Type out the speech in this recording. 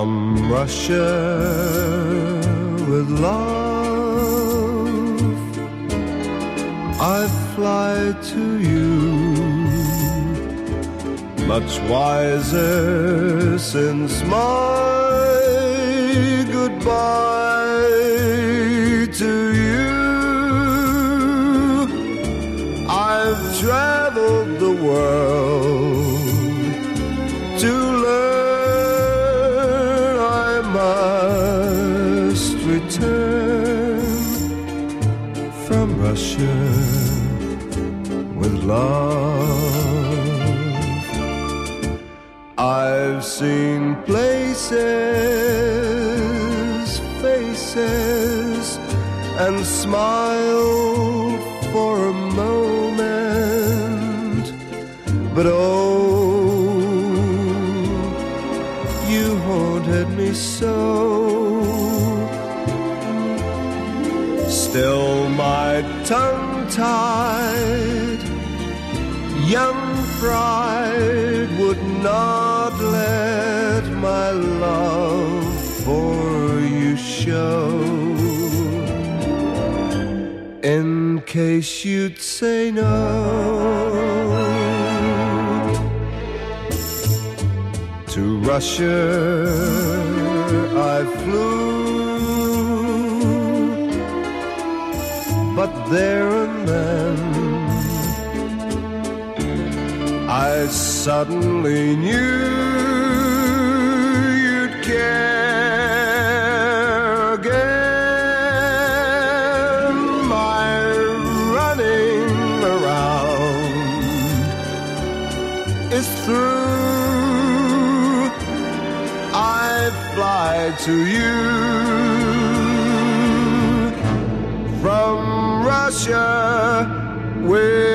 From Russia with love, I fly to you, much wiser since my goodbye to you. I've traveled the world to learn I must return from Russia with love. I've seen places, faces, and smiled for a moment, but oh, you haunted me so. Still my tongue-tied young pride would not let my love for you show, in case you'd say no. To Russia I flew, but there and then I suddenly knew you'd care again. My running around is through. I fly to you from Russia with